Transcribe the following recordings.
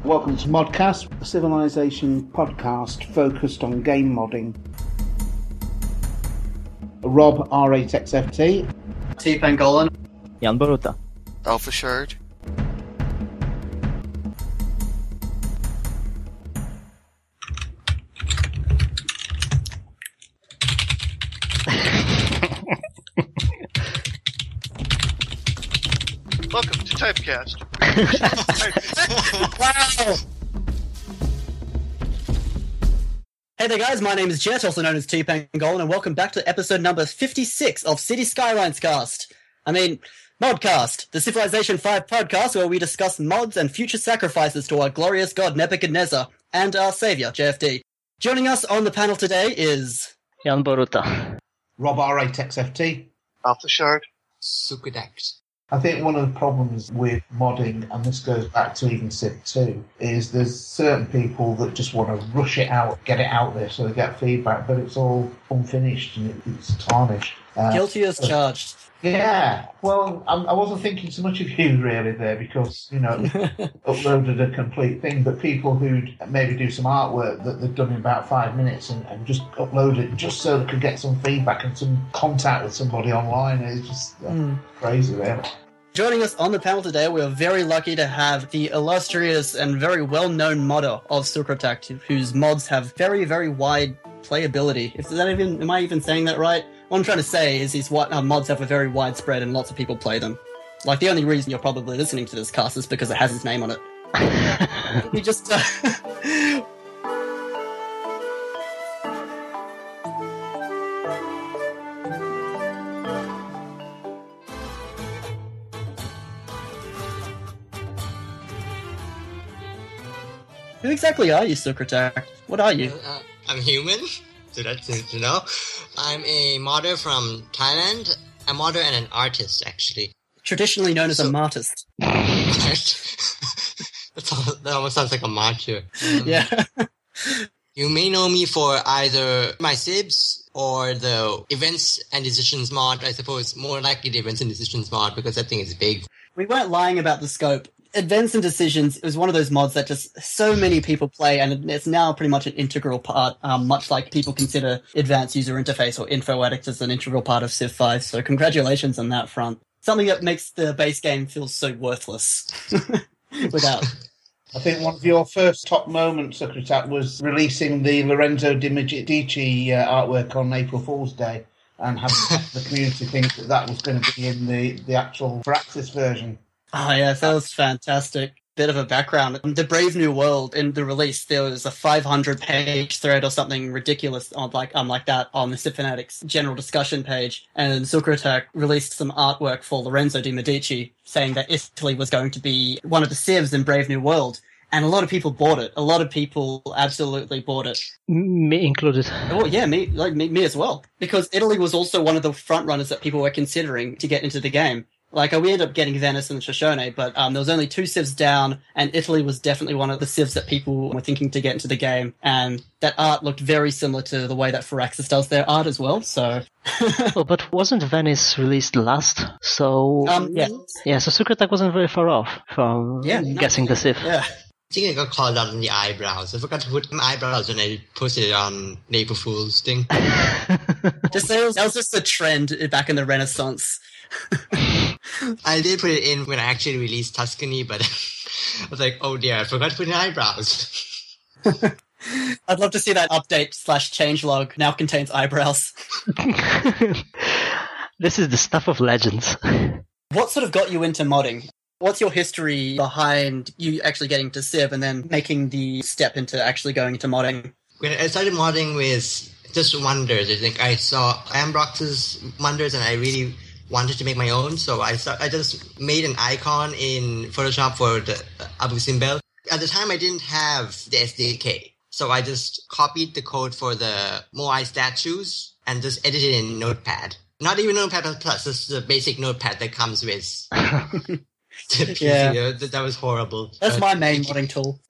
Welcome to Modcast, a Civilization podcast focused on game modding. Rob, R8XFT. T. Pangolin. Jan Boruta. Alpha Shard. Welcome to Typecast. Wow! Hey there guys, my name is Jet, also known as T. Pangolin, and welcome back to episode number 56 of City Skylines Cast. Modcast, the Civilization 5 podcast where we discuss mods and future sacrifices to our glorious god Nebuchadnezzar and our savior, JFD. Joining us on the panel today is... Jan Boruta. Rob, R8XFT. Alpha Shard. Sukudex. I think one of the problems with modding, and this goes back to even Civ 2, is there's certain people that just want to rush it out, get it out there so they get feedback, but it's all unfinished and it's tarnished. Guilty as charged. Yeah, well, I wasn't thinking so much of you really there because, uploaded a complete thing, but people who'd maybe do some artwork that they've done in about 5 minutes and just upload it just so they could get some feedback and some contact with somebody online is just crazy, really. Joining us on the panel today, we are very lucky to have the illustrious and very well-known modder of Sukratak, whose mods have very, very wide playability. Am I even saying that right? What I'm trying to say is these mods have a very widespread and lots of people play them. Like, the only reason you're probably listening to this cast is because it has his name on it. We just... Who exactly are you, Sukratak? What are you? I'm human, so that's it to know. I'm a modder from Thailand, a modder and an artist, actually. Traditionally known as a martist. That almost sounds like a martyr. Yeah. You may know me for either my Cibs or the Events and Decisions mod, I suppose. More likely the Events and Decisions mod, because that thing is big. We weren't lying about the scope. Events and Decisions is one of those mods that just so many people play, and it's now pretty much an integral part, much like people consider Advanced User Interface or InfoAddict as an integral part of Civ 5, so congratulations on that front. Something that makes the base game feel so worthless without... I think one of your first top moments, Sukratak, was releasing the Lorenzo di Medici artwork on April Fool's Day and having the community think that was going to be in the actual Firaxis version. Oh, yeah, that was fantastic. Bit of a background. The Brave New World, in the release, there was a 500-page thread or something ridiculous like that on the Civ Fanatics general discussion page, and Sukratak released some artwork for Lorenzo di Medici, saying that Italy was going to be one of the Civs in Brave New World, and a lot of people bought it. A lot of people absolutely bought it. Me included. Oh, yeah, me as well. Because Italy was also one of the front runners that people were considering to get into the game. Like, we ended up getting Venice and Shoshone, but there was only 2 civs down, and Italy was definitely one of the civs that people were thinking to get into the game, and that art looked very similar to the way that Firaxis does their art as well, so... Oh, but wasn't Venice released last? So... yeah. Yeah, so Sukratak wasn't very far off from guessing the Civ. Yeah. I think I got called out on the eyebrows. I forgot to put my eyebrows when I posted it on April Fool's thing. That was just a trend back in the Renaissance. I did put it in when I actually released Tuscany, but I was like, oh dear, I forgot to put in eyebrows. I'd love to see that update/changelog now contains eyebrows. This is the stuff of legends. What sort of got you into modding? What's your history behind you actually getting to Civ and then making the step into actually going into modding? When I started modding with just Wonders, I think I saw Ambrox's Wonders and I really wanted to make my own, so I just made an icon in Photoshop for the Abu Simbel. At the time, I didn't have the SDK, so I just copied the code for the Moai statues and just edited it in Notepad. Not even Notepad++, just the basic Notepad that comes with the PC. Yeah. That was horrible. That's my main modding tool.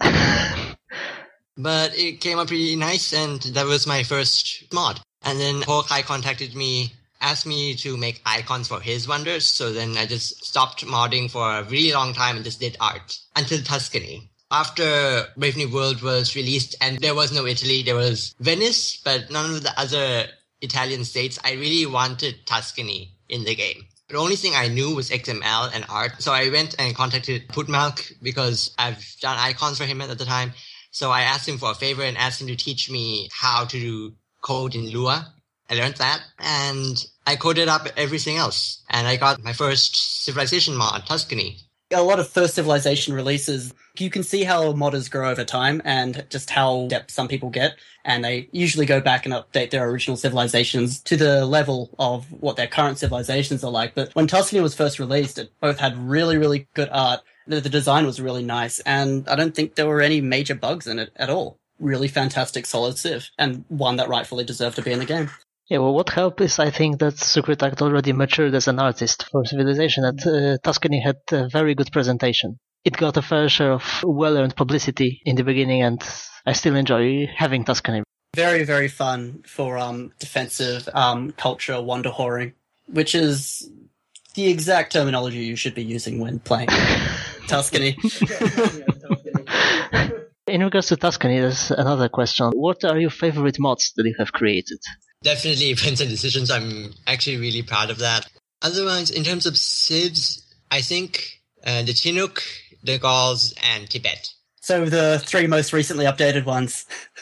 But it came out pretty nice, and that was my first mod. And then Hawkeye contacted me, asked me to make icons for his Wonders, so then I just stopped modding for a really long time and just did art until Tuscany. After Brave New World was released, and there was no Italy, there was Venice, but none of the other Italian states, I really wanted Tuscany in the game. The only thing I knew was XML and art. So I went and contacted Putmalk because I've done icons for him at the time. So I asked him for a favor and asked him to teach me how to do code in Lua. I learned that and I coded up everything else. And I got my first Civilization mod, Tuscany. A lot of first Civilization releases, you can see how modders grow over time and just how depth some people get. And they usually go back and update their original civilizations to the level of what their current civilizations are like. But when Tuscany was first released, it both had really, really good art. The design was really nice. And I don't think there were any major bugs in it at all. Really fantastic, solid civ. And one that rightfully deserved to be in the game. Yeah, well, what helped is I think that Secret Act already matured as an artist for Civilization, that Tuscany had a very good presentation. It got a fair share of well-earned publicity in the beginning, and I still enjoy having Tuscany. Very, very fun for defensive culture wonder whoring, which is the exact terminology you should be using when playing Tuscany. In regards to Tuscany, there's another question. What are your favorite mods that you have created? Definitely Events and Decisions. I'm actually really proud of that. Otherwise, in terms of civs, I think the Chinook, the Gauls, and Tibet. So the 3 most recently updated ones.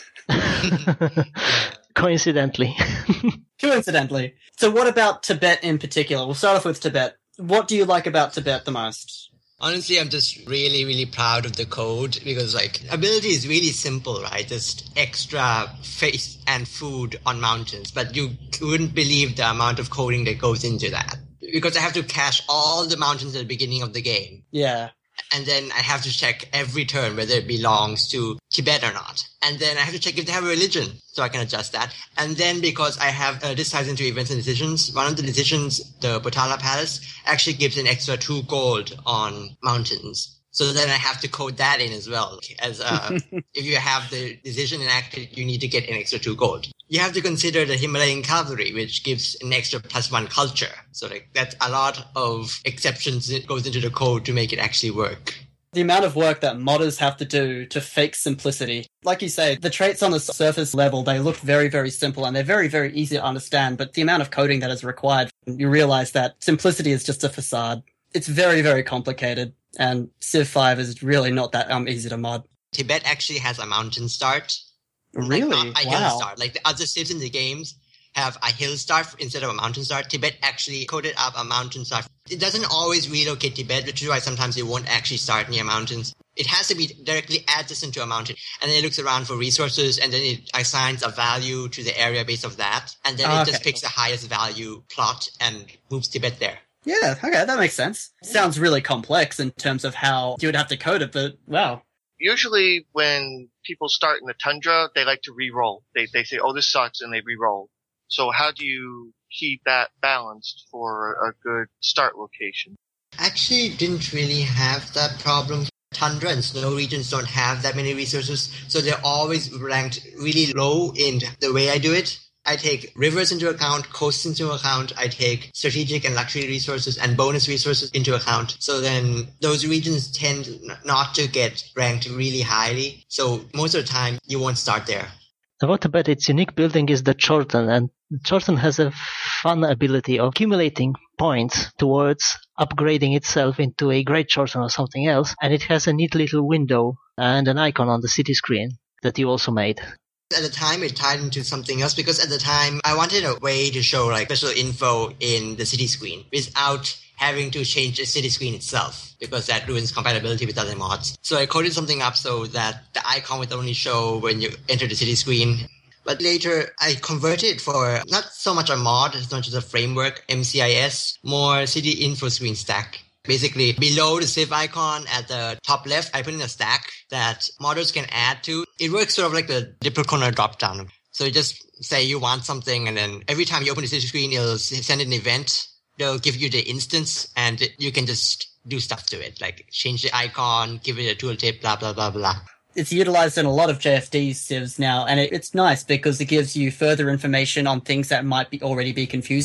Coincidentally. Coincidentally. So what about Tibet in particular? We'll start off with Tibet. What do you like about Tibet the most? Honestly, I'm just really, really proud of the code because, like, ability is really simple, right? Just extra face and food on mountains. But you wouldn't believe the amount of coding that goes into that. Because I have to cache all the mountains at the beginning of the game. Yeah. And then I have to check every turn whether it belongs to Tibet or not. And then I have to check if they have a religion, so I can adjust that. And then because I have, this ties into Events and Decisions, one of the decisions, the Potala Palace, actually gives an extra 2 gold on mountains. So then I have to code that in as well. As if you have the decision enacted, you need to get an extra 2 gold. You have to consider the Himalayan cavalry, which gives an extra +1 culture. So like that's a lot of exceptions that goes into the code to make it actually work. The amount of work that modders have to do to fake simplicity. Like you say, the traits on the surface level, they look very, very simple and they're very, very easy to understand. But the amount of coding that is required, you realize that simplicity is just a facade. It's very, very complicated. And Civ 5 is really not that easy to mod. Tibet actually has a mountain start. Really? Like not a wow. hill start. Like the other civs in the games have a hill start instead of a mountain start. Tibet actually coded up a mountain start. It doesn't always relocate Tibet, which is why sometimes it won't actually start near mountains. It has to be directly adjacent to a mountain. And then it looks around for resources and then it assigns a value to the area based of that. And then it just picks the highest value plot and moves Tibet there. Yeah, okay, that makes sense. Sounds really complex in terms of how you would have to code it, but wow. Usually when people start in the tundra, they like to re-roll. They say, oh, this sucks, and they re-roll. So how do you keep that balanced for a good start location? Actually didn't really have that problem. Tundra and snow regions don't have that many resources, so they're always ranked really low in the way I do it. I take rivers into account, coasts into account, I take strategic and luxury resources and bonus resources into account. So then those regions tend not to get ranked really highly. So most of the time, you won't start there. About Tibet, its unique building is the Chorten, and Chorten has a fun ability of accumulating points towards upgrading itself into a Great Chorten or something else, and it has a neat little window and an icon on the city screen that you also made. At the time, it tied into something else because at the time, I wanted a way to show like special info in the city screen without having to change the city screen itself because that ruins compatibility with other mods. So I coded something up so that the icon would only show when you enter the city screen. But later, I converted it for not so much a mod as much as a framework, MCIS, more city info screen stack. Basically, below the Civ icon at the top left, I put in a stack that modders can add to. It works sort of like the Dippercorner dropdown. So you just say you want something, and then every time you open the city screen, it'll send an event. They'll give you the instance, and you can just do stuff to it, like change the icon, give it a tooltip, blah, blah, blah, blah. It's utilized in a lot of JFD civs now, and it's nice because it gives you further information on things that might already be confusing.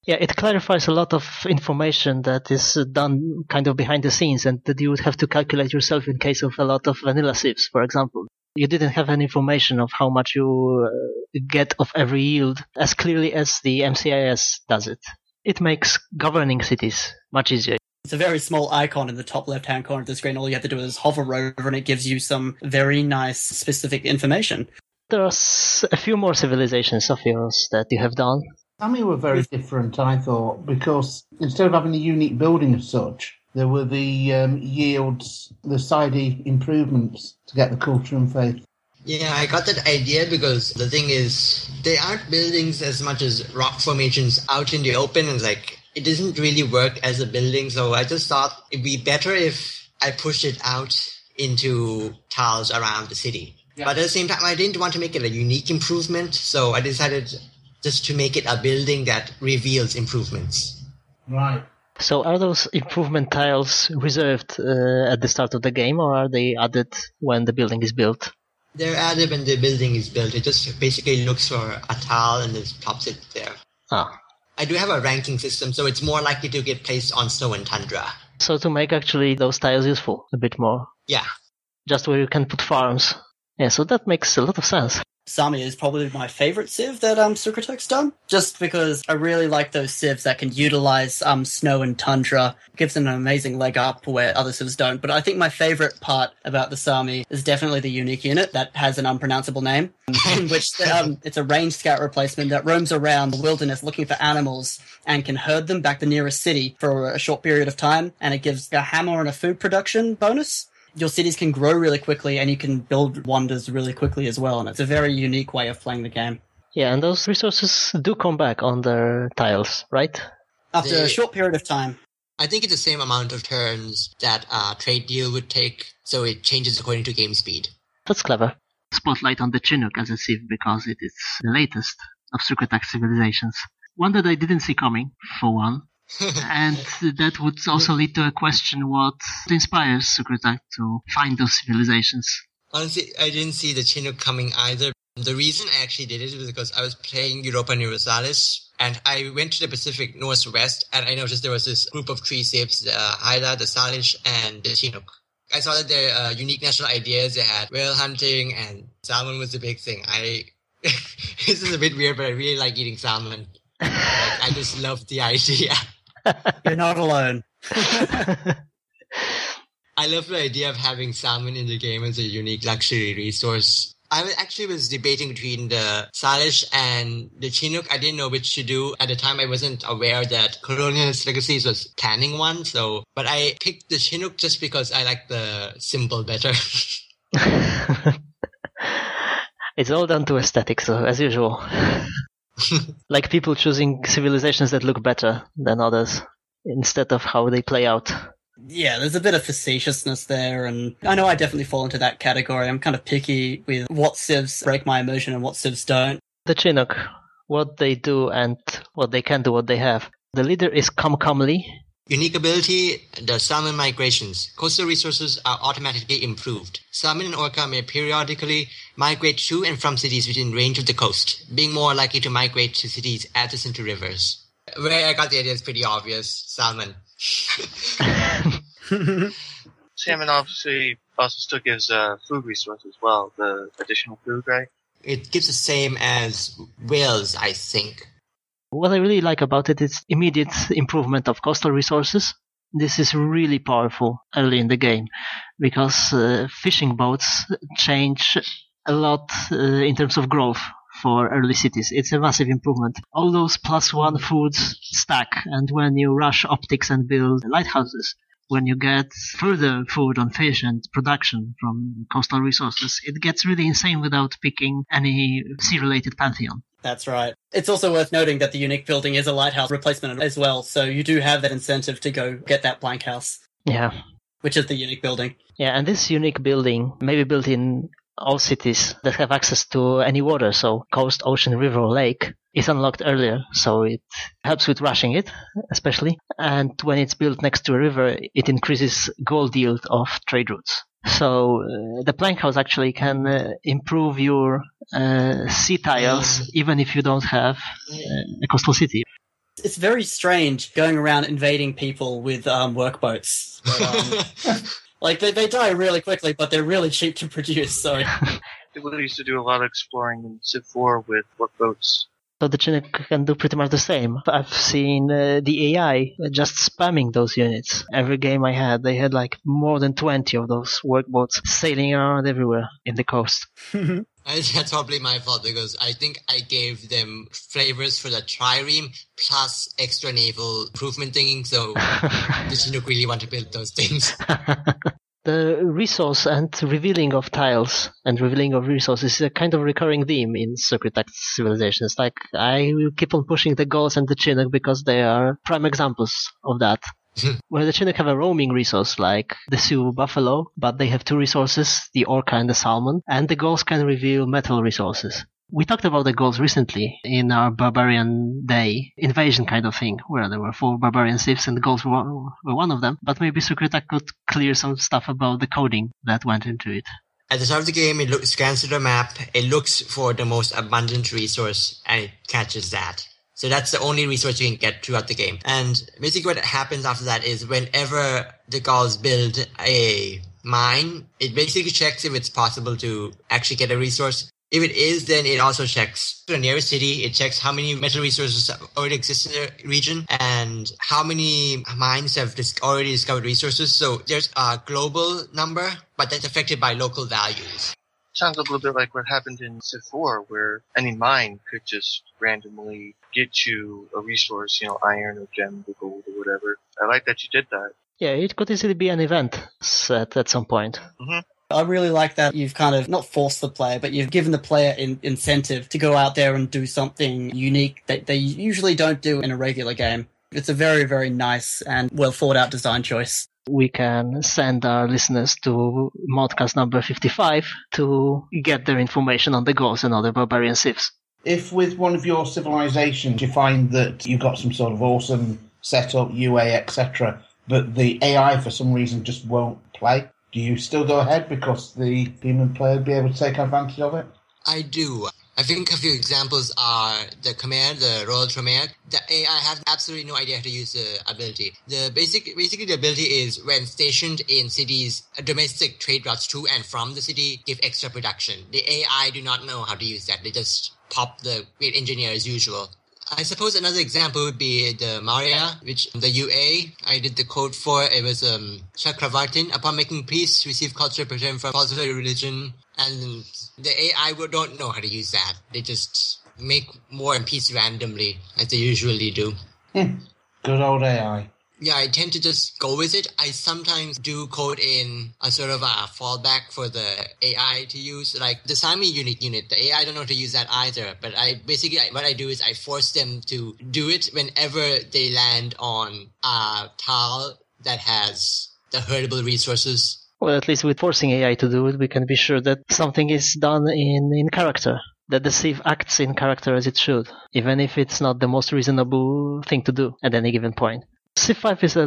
Yeah, it clarifies a lot of information that is done kind of behind the scenes and that you would have to calculate yourself in case of a lot of vanilla civs, for example. You didn't have any information of how much you get of every yield as clearly as the MCIS does it. It makes governing cities much easier. It's a very small icon in the top left-hand corner of the screen. All you have to do is hover over and it gives you some very nice specific information. There are a few more civilizations of yours that you have done. Sami were very different, I thought, because instead of having a unique building as such, there were the yields, the sidey improvements to get the culture and faith. Yeah, I got that idea because the thing is, they aren't buildings as much as rock formations out in the open, and it doesn't really work as a building, so I just thought it'd be better if I pushed it out into tiles around the city. Yeah. But at the same time, I didn't want to make it a unique improvement, so I decided just to make it a building that reveals improvements. Right. So are those improvement tiles reserved at the start of the game, or are they added when the building is built? They're added when the building is built. It just basically looks for a tile and just pops it there. Ah. I do have a ranking system, so it's more likely to get placed on snow and tundra. So to make actually those tiles useful a bit more. Yeah. Just where you can put farms. Yeah, so that makes a lot of sense. Sami is probably my favorite civ that Sucrotec's done, just because I really like those civs that can utilize snow and tundra. It gives them an amazing leg up where other civs don't. But I think my favorite part about the Sami is definitely the unique unit that has an unpronounceable name, in which it's a range scout replacement that roams around the wilderness looking for animals and can herd them back to the nearest city for a short period of time, and it gives a hammer and a food production bonus. Your cities can grow really quickly and you can build wonders really quickly as well. And it's a very unique way of playing the game. Yeah, and those resources do come back on their tiles, right? After a short period of time. I think it's the same amount of turns that a trade deal would take, so it changes according to game speed. That's clever. Spotlight on the Chinook as a civ because it is the latest of Sucrotec civilizations. One that I didn't see coming, for one. And that would also lead to a question what inspires Sucrotec to find those civilizations. Honestly, I didn't see the Chinook coming either. The reason I actually did it was because I was playing Europa Universalis, and I went to the Pacific Northwest, and I noticed there was this group of three civs, the Hyla, the Salish, and the Chinook. I saw that their unique national ideas, they had whale hunting, and salmon was the big thing. This is a bit weird, but I really like eating salmon. I just love the idea. You're not alone. I love the idea of having salmon in the game as a unique luxury resource. I actually was debating between the Salish and the Chinook. I didn't know which to do. At the time, I wasn't aware that Colonialist Legacies was planning one. But I picked the Chinook just because I like the symbol better. It's all down to aesthetics, as usual. Like people choosing civilizations that look better than others instead of how they play out. Yeah, there's a bit of facetiousness there, and I know I definitely fall into that category. I'm kind of picky with what civs break my immersion and what civs don't. The Chinook, what they do and what they can do, what they have. The leader is Comely. Unique ability, the salmon migrations. Coastal resources are automatically improved. Salmon and orca may periodically migrate to and from cities within range of the coast, being more likely to migrate to cities adjacent to rivers. Where I got the idea is pretty obvious. Salmon. Salmon obviously also still gives food resource as well, the additional food, right? It gives the same as whales, I think. What I really like about it is immediate improvement of coastal resources. This is really powerful early in the game because fishing boats change a lot in terms of growth for early cities. It's a massive improvement. All those +1 foods stack, and when you rush optics and build lighthouses, when you get further food on fish and production from coastal resources, it gets really insane without picking any sea-related pantheon. That's right. It's also worth noting that the unique building is a lighthouse replacement as well, so you do have that incentive to go get that blank house. Yeah. Which is the unique building. Yeah, and this unique building may be built in all cities that have access to any water, so coast, ocean, river, or lake is unlocked earlier, so it helps with rushing it, especially. And when it's built next to a river, it increases gold yield of trade routes. So the plank house actually can improve your sea tiles, even if you don't have a coastal city. It's very strange going around invading people with workboats. Like, they die really quickly, but they're really cheap to produce, so... We used to do a lot of exploring in Civ 4 with workboats. So the Chinook can do pretty much the same. I've seen the AI just spamming those units. Every game I had, they had like more than 20 of those workboats sailing around everywhere in the coast. That's probably my fault because I think I gave them flavors for the trireme plus extra naval improvement thinking, so the Chinook really want to build those things. The resource and revealing of tiles and revealing of resources is a kind of recurring theme in Secret Acts civilizations. Like, I will keep on pushing the Gauls and the Chinook because they are prime examples of that. Where the Chinook have a roaming resource like the Sioux buffalo, but they have two resources, the orca and the salmon, and the Gauls can reveal metal resources. We talked about the Gauls recently in our Barbarian Day invasion kind of thing, where there were 4 barbarian civs and the Gauls were one of them, but maybe Secreta could clear some stuff about the coding that went into it. At the start of the game, it scans through the map, it looks for the most abundant resource, and it catches that. So that's the only resource you can get throughout the game. And basically what happens after that is whenever the Gauls build a mine, it basically checks if it's possible to actually get a resource. If it is, then it also checks the nearest city. It checks how many metal resources already exist in the region and how many mines have already discovered resources. So there's a global number, but that's affected by local values. Sounds a little bit like what happened in Civ 4, where any mine could just randomly get you a resource, iron or gem or gold or whatever. I like that you did that. Yeah, it could easily be an event set at some point. Mm-hmm. I really like that you've kind of not forced the player, but you've given the player incentive to go out there and do something unique that they usually don't do in a regular game. It's a very, very nice and well thought out design choice. We can send our listeners to Modcast number 55 to get their information on the Gauls and other barbarian civs. If with one of your civilizations you find that you've got some sort of awesome setup, UA, etc., but the AI for some reason just won't play, do you still go ahead because the human player would be able to take advantage of it? I do. I think a few examples are the Khmer, the Royal Khmer. The AI have absolutely no idea how to use the ability. Basically the ability is when stationed in cities, domestic trade routes to and from the city give extra production. The AI do not know how to use that. They just pop the great engineer as usual. I suppose another example would be the Maurya, which the UA, I did the code for. It was Chakravartin. Upon making peace, receive culture protection from falsified religion. And the AI don't know how to use that. They just make war and peace randomly, as they usually do. Good old AI. Yeah, I tend to just go with it. I sometimes do code in a sort of a fallback for the AI to use. Like the Sami unique unit, the AI don't know how to use that either. But what I do is I force them to do it whenever they land on a tile that has the herdable resources. Well, at least with forcing AI to do it, we can be sure that something is done in character. That the Civ acts in character as it should, even if it's not the most reasonable thing to do at any given point. Civ 5 is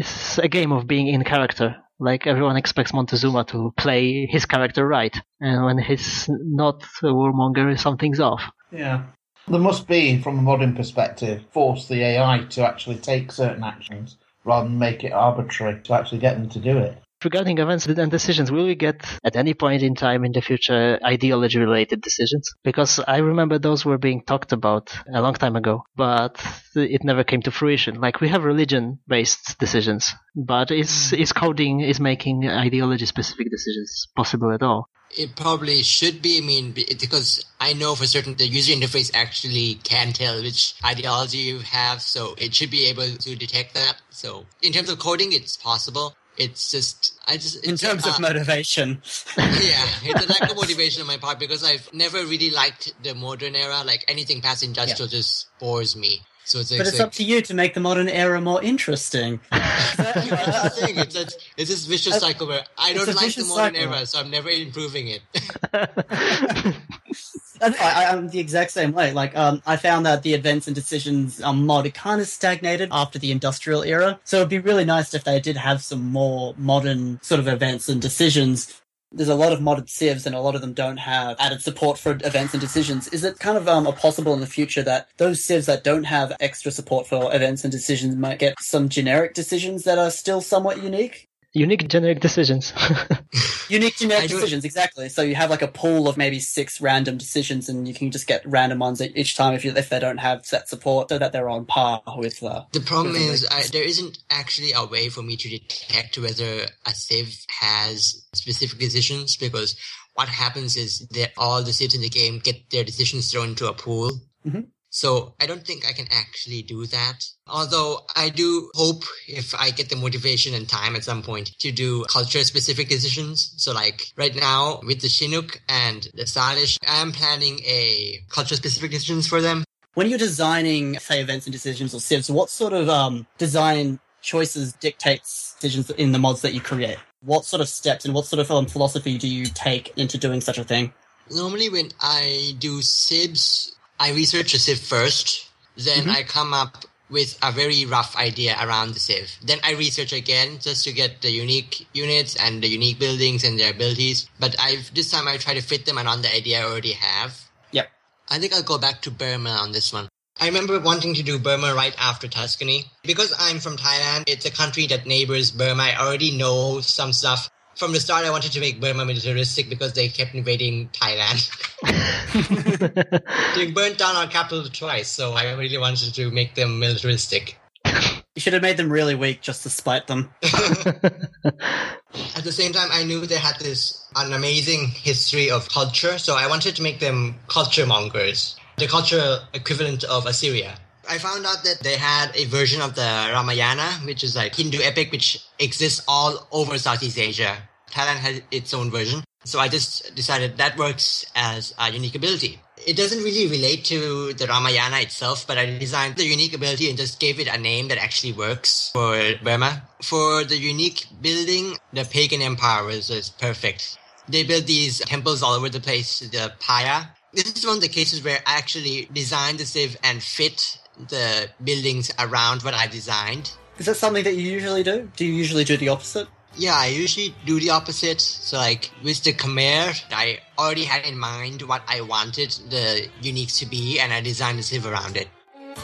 a game of being in character. Like, everyone expects Montezuma to play his character right. And when he's not a warmonger, something's off. Yeah. There must be, from a modern perspective, force the AI to actually take certain actions rather than make it arbitrary to actually get them to do it. Regarding events and decisions, will we get at any point in time in the future ideology-related decisions? Because I remember those were being talked about a long time ago, but it never came to fruition. Like, we have religion-based decisions, but is coding, is making ideology-specific decisions possible at all? It probably should be, because I know for certain the user interface actually can tell which ideology you have, so it should be able to detect that. So in terms of coding, it's possible. It's just, in terms of motivation. Yeah, it's a lack of motivation on my part because I've never really liked the modern era. Like anything past industrial just bores me. So it's up to you to make the modern era more interesting. That's the thing. It's this vicious cycle where I don't like the modern era, so I'm never improving it. I'm the exact same way. Like, I found that the events and decisions mod kind of stagnated after the industrial era. So it'd be really nice if they did have some more modern sort of events and decisions. There's a lot of modded civs, and a lot of them don't have added support for events and decisions. Is it kind of possible in the future that those civs that don't have extra support for events and decisions might get some generic decisions that are still somewhat unique? Unique generic decisions. Unique generic decisions, exactly. So you have like a pool of maybe 6 random decisions, and you can just get random ones each time if they don't have set support, so that they're on par with. The problem is there isn't actually a way for me to detect whether a civ has specific decisions, because what happens is that all the civs in the game get their decisions thrown into a pool. Mm-hmm. So I don't think I can actually do that. Although I do hope, if I get the motivation and time at some point, to do culture-specific decisions. So like right now with the Chinook and the Salish, I am planning a culture-specific decisions for them. When you're designing, say, events and decisions or civs, what sort of design choices dictates decisions in the mods that you create? What sort of steps and what sort of philosophy do you take into doing such a thing? Normally when I do civs, I research a civ first, then I come up with a very rough idea around the civ. Then I research again just to get the unique units and the unique buildings and their abilities. But this time I try to fit them around the idea I already have. Yep. I think I'll go back to Burma on this one. I remember wanting to do Burma right after Tuscany. Because I'm from Thailand, it's a country that neighbors Burma. I already know some stuff. From the start, I wanted to make Burma militaristic because they kept invading Thailand. They burnt down our capital twice, so I really wanted to make them militaristic. You should have made them really weak just to spite them. At the same time, I knew they had an amazing history of culture, so I wanted to make them culture mongers, the cultural equivalent of Assyria. I found out that they had a version of the Ramayana, which is like Hindu epic, which exists all over Southeast Asia. Thailand has its own version. So I just decided that works as a unique ability. It doesn't really relate to the Ramayana itself, but I designed the unique ability and just gave it a name that actually works for Burma. For the unique building, the pagan empire was perfect. They built these temples all over the place, the Paya. This is one of the cases where I actually designed the civ and fit the buildings around what I designed. Is that something that you usually do? Do you usually do the opposite? Yeah, I usually do the opposite. So like with the Khmer, I already had in mind what I wanted the uniques to be, and I designed the civ around it.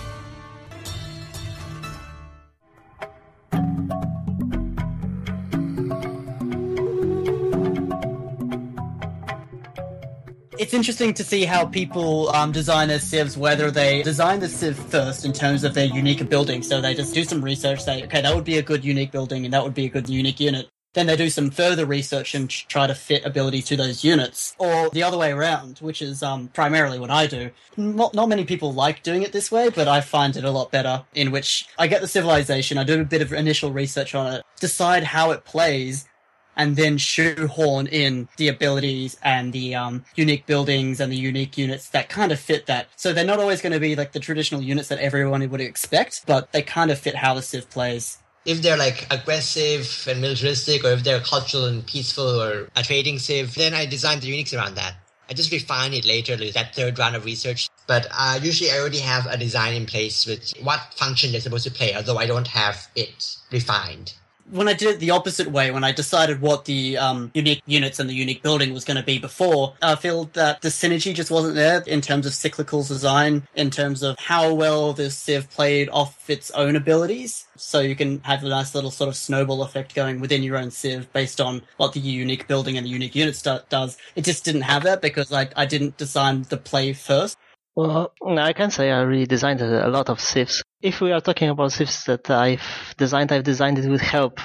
It's interesting to see how people design their civs, whether they design the civ first in terms of their unique building. So they just do some research, say, okay, that would be a good unique building and that would be a good unique unit. Then they do some further research and try to fit abilities to those units. Or the other way around, which is primarily what I do. Not many people like doing it this way, but I find it a lot better, in which I get the civilization, I do a bit of initial research on it, decide how it plays, and then shoehorn in the abilities and the unique buildings and the unique units that kind of fit that. So they're not always going to be like the traditional units that everyone would expect, but they kind of fit how the civ plays. If they're like aggressive and militaristic, or if they're cultural and peaceful, or a trading civ, then I design the uniques around that. I just refine it later, like that third round of research. But usually I already have a design in place with what function they're supposed to play, although I don't have it refined. When I did it the opposite way, when I decided what the unique units and the unique building was going to be before, I feel that the synergy just wasn't there in terms of cyclical design, in terms of how well the civ played off its own abilities. So you can have a nice little sort of snowball effect going within your own civ based on what the unique building and the unique units does. It just didn't have that because I didn't design the play first. Well, I can say I really designed a lot of civs. If we are talking about civs that I've designed it with help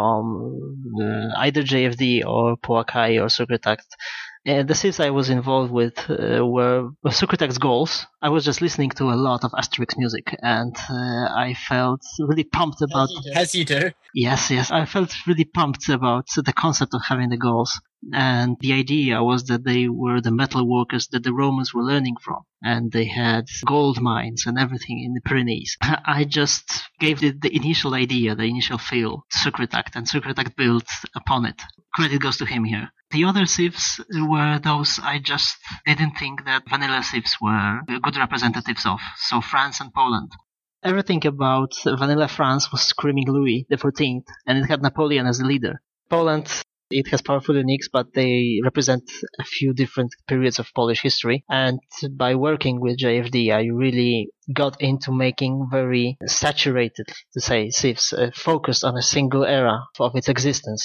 from either JFD or Poakai or Secretact. The civs I was involved with were Secretact's goals. I was just listening to a lot of Asterix music, and I felt really pumped about... As you do. Yes. I felt really pumped about the concept of having the goals. And the idea was that they were the metal workers that the Romans were learning from. And they had gold mines and everything in the Pyrenees. I just gave the initial idea, the initial feel to Secretact, and Secretact built upon it. Credit goes to him here. The other civs were those I just didn't think that vanilla civs were good representatives of. So France and Poland. Everything about vanilla France was screaming Louis XIV, and it had Napoleon as the leader. Poland It has powerful uniques, but they represent a few different periods of Polish history. And by working with JFD, I really got into making very saturated, to say, civs, focused on a single era of its existence.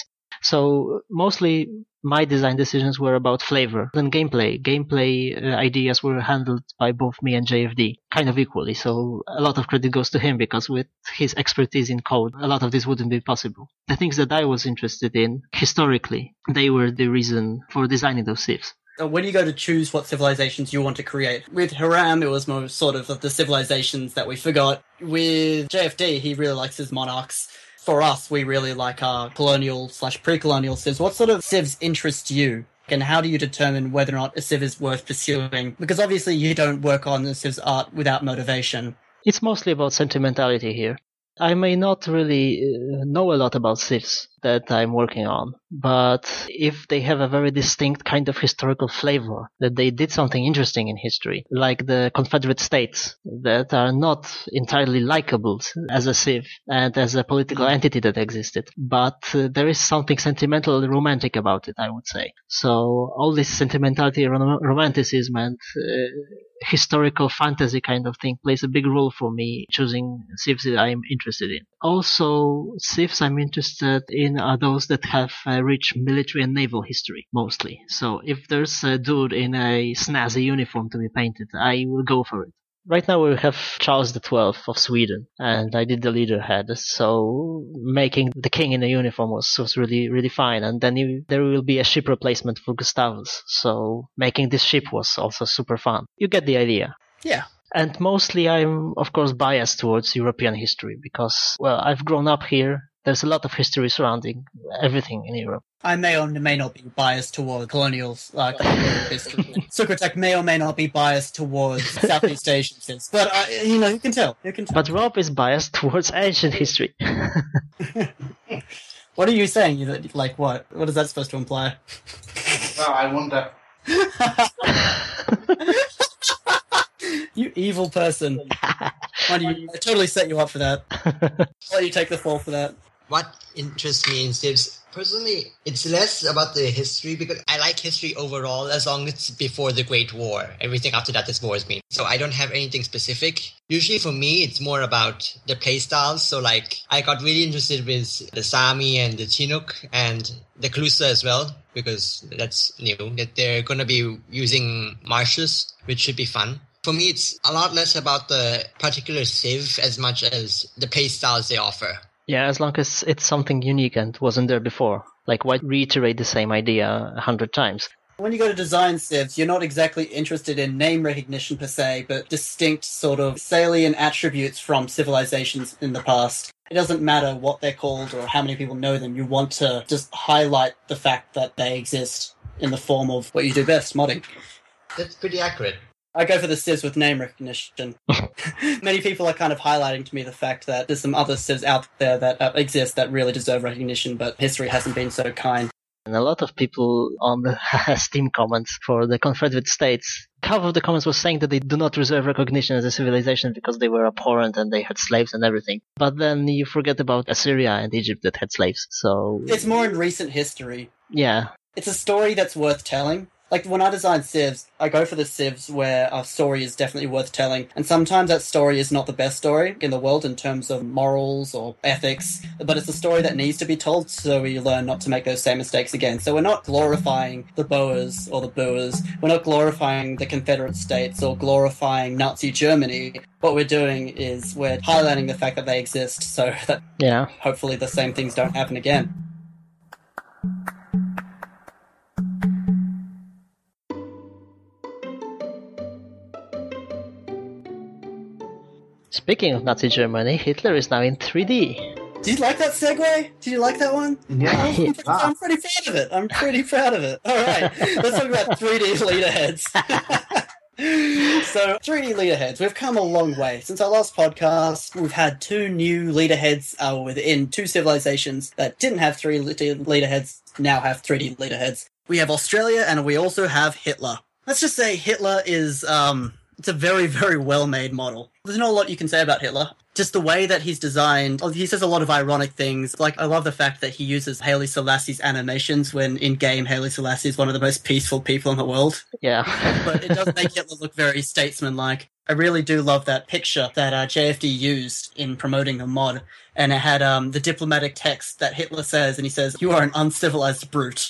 So mostly my design decisions were about flavor and gameplay. Gameplay ideas were handled by both me and JFD kind of equally. So a lot of credit goes to him because with his expertise in code, a lot of this wouldn't be possible. The things that I was interested in historically, they were the reason for designing those civs. When you go to choose what civilizations you want to create, with Hiram, it was more sort of the civilizations that we forgot. With JFD, he really likes his monarchs. For us, we really like our colonial/pre-colonial civs. What sort of civs interest you? And how do you determine whether or not a civ is worth pursuing? Because obviously you don't work on the civ's art without motivation. It's mostly about sentimentality here. I may not really know a lot about civs that I'm working on, but if they have a very distinct kind of historical flavor, that they did something interesting in history, like the Confederate States, that are not entirely likable as a civ and as a political entity that existed, but there is something sentimental and romantic about it, I would say. So all this sentimentality, romanticism, and historical fantasy kind of thing plays a big role for me choosing civs that I'm interested in. Also, civs I'm interested in are those that have a rich military and naval history, mostly. So if there's a dude in a snazzy uniform to be painted, I will go for it. Right now we have Charles XII of Sweden, and I did the leader head, so making the king in a uniform was really, really fine. And then there will be a ship replacement for Gustavus, so making this ship was also super fun. You get the idea. Yeah. And mostly I'm, of course, biased towards European history, because, well, I've grown up here. There's a lot of history surrounding everything in Europe. I may or may not be biased towards colonial history. Sucrotech may or may not be biased towards Southeast Asian civs, but you can tell. But Rob is biased towards ancient history. What are you saying? Like what? What is that supposed to imply? Well, I wonder. You evil person. I totally set you up for that. I'll let you take the fall for that. What interests me in civs, personally, it's less about the history, because I like history overall as long as it's before the Great War. Everything after that just bores me. So I don't have anything specific. Usually for me, it's more about the playstyles. So like, I got really interested with the Sami and the Chinook and the Kalusa as well, because that's new, that they're going to be using marshes, which should be fun. For me, it's a lot less about the particular civ as much as the playstyles they offer. Yeah, as long as it's something unique and wasn't there before. Like, why reiterate the same idea 100 times? When you go to design civs, you're not exactly interested in name recognition per se, but distinct sort of salient attributes from civilizations in the past. It doesn't matter what they're called or how many people know them. You want to just highlight the fact that they exist in the form of what you do best, modding. That's pretty accurate. I go for the civs with name recognition. Many people are kind of highlighting to me the fact that there's some other civs out there that exist that really deserve recognition, but history hasn't been so kind. And a lot of people on the Steam comments for the Confederate States, half of the comments was saying that they do not deserve recognition as a civilization because they were abhorrent and they had slaves and everything. But then you forget about Assyria and Egypt that had slaves, so... It's more in recent history. Yeah. It's a story that's worth telling. Like, when I design civs, I go for the civs where a story is definitely worth telling, and sometimes that story is not the best story in the world in terms of morals or ethics, but it's a story that needs to be told so we learn not to make those same mistakes again. So we're not glorifying the Boers or the Boers, we're not glorifying the Confederate States or glorifying Nazi Germany. What we're doing is we're highlighting the fact that they exist so that hopefully the same things don't happen again. Speaking of Nazi Germany, Hitler is now in 3D. Did you like that segue? Did you like that one? Yeah. I'm pretty proud of it. All right. Let's talk about 3D leaderheads. So, 3D leaderheads. We've come a long way. Since our last podcast, we've had 2 new leaderheads within 2 civilizations that didn't have 3D leaderheads, now have 3D leaderheads. We have Australia, and we also have Hitler. Let's just say Hitler is... it's a very, very well-made model. There's not a lot you can say about Hitler. Just the way that he's designed, he says a lot of ironic things. Like, I love the fact that he uses Haile Selassie's animations when in-game Haile Selassie is one of the most peaceful people in the world. Yeah. But it does make Hitler look very statesman-like. I really do love that picture that JFD used in promoting the mod. And it had the diplomatic text that Hitler says, and he says, "You are an uncivilized brute."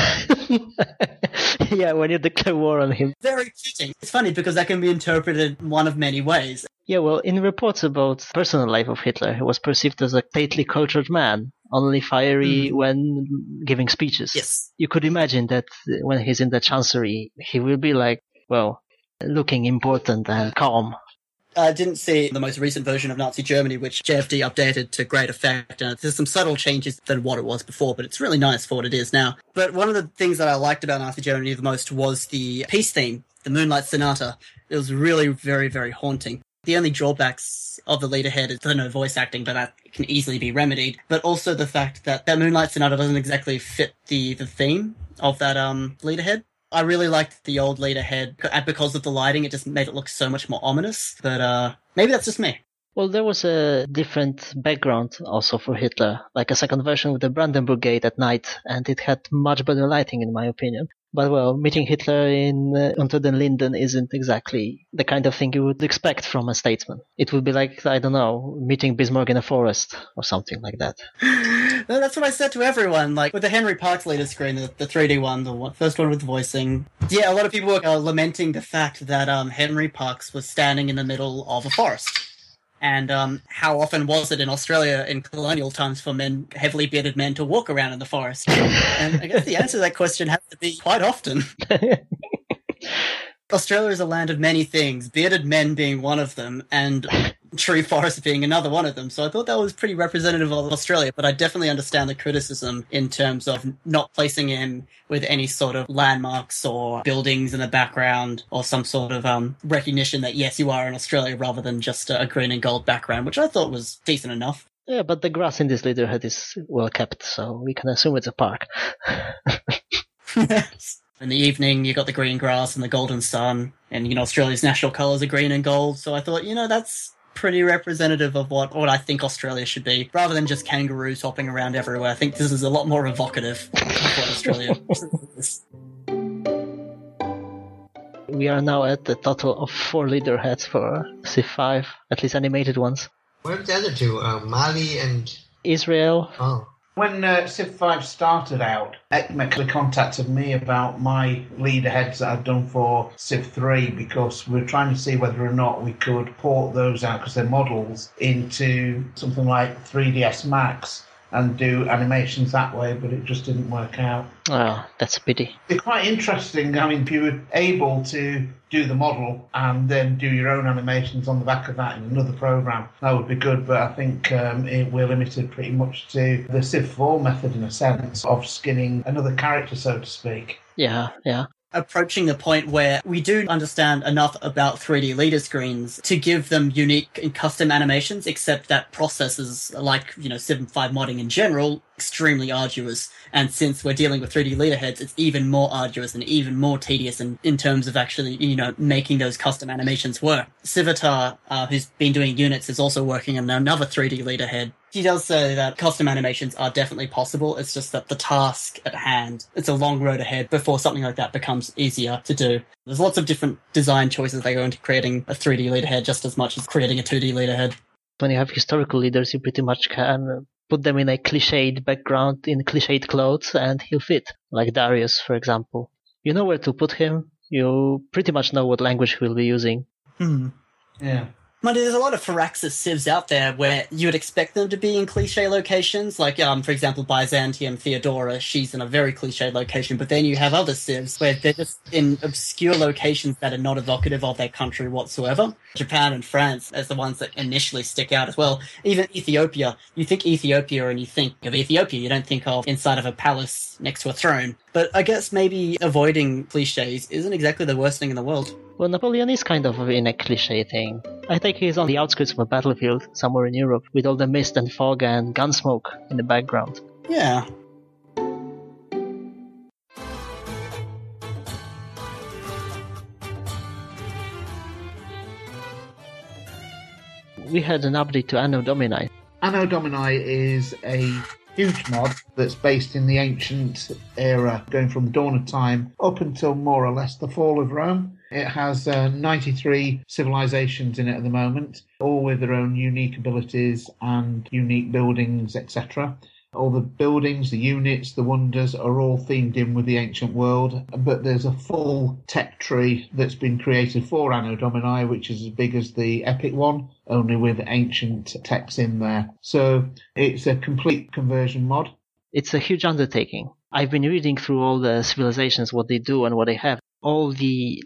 Yeah, when you declare war on him. Very fitting. It's funny because that can be interpreted one of many ways. Yeah, well, in reports about personal life of Hitler, he was perceived as a tightly cultured man, only fiery when giving speeches. Yes. You could imagine that when he's in the chancery, he will be like, well, looking important and calm. I didn't see the most recent version of Nazi Germany, which JFD updated to great effect. There's some subtle changes than what it was before, but it's really nice for what it is now. But one of the things that I liked about Nazi Germany the most was the peace theme, the Moonlight Sonata. It was really very, very haunting. The only drawbacks of the leaderhead is the no voice acting, but that can easily be remedied. But also the fact that Moonlight Sonata doesn't exactly fit the theme of that leaderhead. I really liked the old leaderhead, and because of the lighting, it just made it look so much more ominous. But maybe that's just me. Well, there was a different background also for Hitler, like a second version with the Brandenburg Gate at night, and it had much better lighting, in my opinion. But, well, meeting Hitler in Unter den Linden isn't exactly the kind of thing you would expect from a statesman. It would be like, I don't know, meeting Bismarck in a forest or something like that. No, that's what I said to everyone. Like, with the Henry Parkes leader screen, the 3D one, first one with voicing. Yeah, a lot of people were lamenting the fact that Henry Parkes was standing in the middle of a forest. And how often was it in Australia in colonial times for heavily bearded men to walk around in the forest? And I guess the answer to that question has to be quite often. Australia is a land of many things, bearded men being one of them, and tree forest being another one of them. So I thought that was pretty representative of Australia, but I definitely understand the criticism in terms of not placing him with any sort of landmarks or buildings in the background or some sort of recognition that, yes, you are in Australia rather than just a green and gold background, which I thought was decent enough. Yeah, but the grass in this leaderhead is well kept, so we can assume it's a park. In the evening, you got the green grass and the golden sun, and, Australia's national colours are green and gold, so I thought, that's pretty representative of what I think Australia should be, rather than just kangaroos hopping around everywhere. I think this is a lot more evocative of what Australia is. We are now at the total of 4 leaderheads for Civ 5, at least animated ones. Where are the other two? Mali and Israel. Oh. When Civ 5 started out, Ekmek contacted me about my leaderheads that I'd done for Civ 3 because we were trying to see whether or not we could port those out, because they're models, into something like 3ds Max and do animations that way, but it just didn't work out. Oh, that's a pity. It's quite interesting. I mean, if you were able to do the model and then do your own animations on the back of that in another program, that would be good, but I think we're limited pretty much to the Civ 4 method, in a sense, of skinning another character, so to speak. Yeah. Approaching the point where we do understand enough about 3D leader screens to give them unique and custom animations, except that processes like, Civ 5 modding in general, extremely arduous. And since we're dealing with 3D leaderheads, it's even more arduous and even more tedious in terms of actually, making those custom animations work. Civitar, who's been doing units, is also working on another 3D leaderhead. He does say that custom animations are definitely possible. It's just that the task at hand, it's a long road ahead before something like that becomes easier to do. There's lots of different design choices that go into creating a 3D leaderhead just as much as creating a 2D leaderhead. When you have historical leaders, you pretty much can put them in a cliched background, in cliched clothes, and he'll fit. Like Darius, for example. You know where to put him. You pretty much know what language he'll be using. Yeah. But there's a lot of Firaxis civs out there where you would expect them to be in cliche locations, like, for example, Byzantium Theodora, she's in a very cliche location, but then you have other civs where they're just in obscure locations that are not evocative of their country whatsoever. Japan and France as the ones that initially stick out as well. Even Ethiopia, you think Ethiopia and you think of Ethiopia, you don't think of inside of a palace next to a throne. But I guess maybe avoiding cliches isn't exactly the worst thing in the world. Well, Napoleon is kind of in a cliche thing. I think he's on the outskirts of a battlefield somewhere in Europe with all the mist and fog and gun smoke in the background. Yeah. we had an update to Anno Domini. Anno Domini is a huge mod that's based in the ancient era, going from the dawn of time up until more or less the fall of Rome. It has 93 civilizations in it at the moment, all with their own unique abilities and unique buildings, etc. All the buildings, the units, the wonders are all themed in with the ancient world, but there's a full tech tree that's been created for Anno Domini, which is as big as the Epic one, only with ancient techs in there. So it's a complete conversion mod. It's a huge undertaking. I've been reading through all the civilizations, what they do and what they have. All the